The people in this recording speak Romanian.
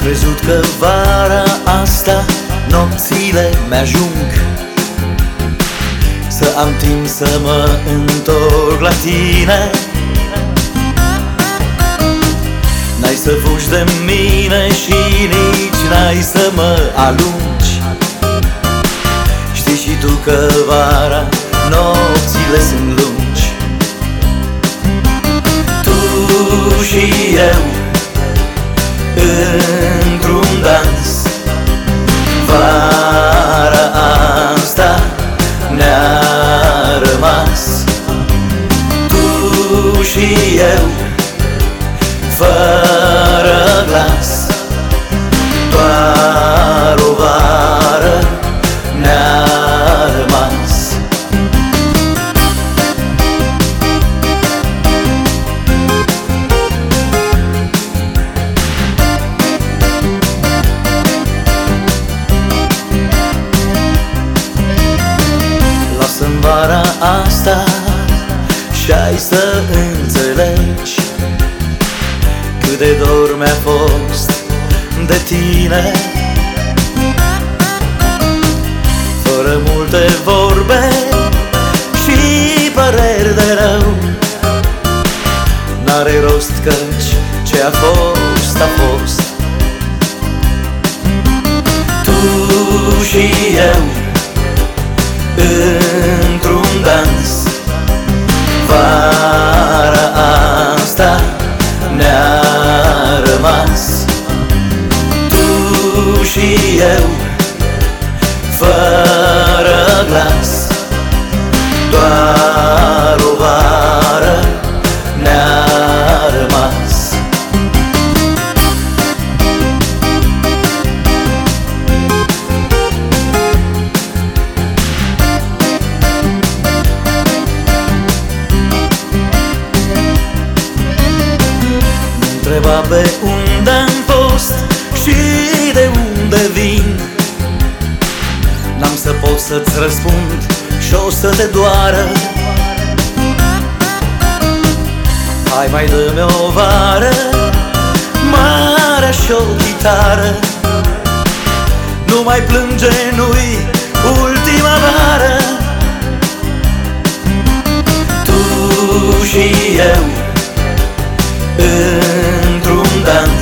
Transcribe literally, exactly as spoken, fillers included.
crezut că vara asta nopțile mi-ajung, să am timp să mă întorc la tine. N-ai să fugi de mine și nici n-ai să mă alungi. Știi și tu că vara nopțile sunt lungi. Tu și eu într-un dans, vara asta ne-a rămas. Tu și eu fără glas, doar o vară ne-a rămas. Lasă-mi vara asta și-ai să înțelegi cât de dor mi-a fost de tine. Fără multe vorbe și păreri de rău, n-are rost căci ce a fost, a fost. Tu și eu într-un dans, vara asta ne-a rămas. Tu și eu fără glas, doar o vară ne-a rămas. Întreba pe unde-am fost și de unde vin, n-am să pot să-ți răspund și o să te doară. Hai, mai dă-mi o vară mare și o chitară, nu mai plânge, nu-i ultima vară. Tu și eu într-un dans,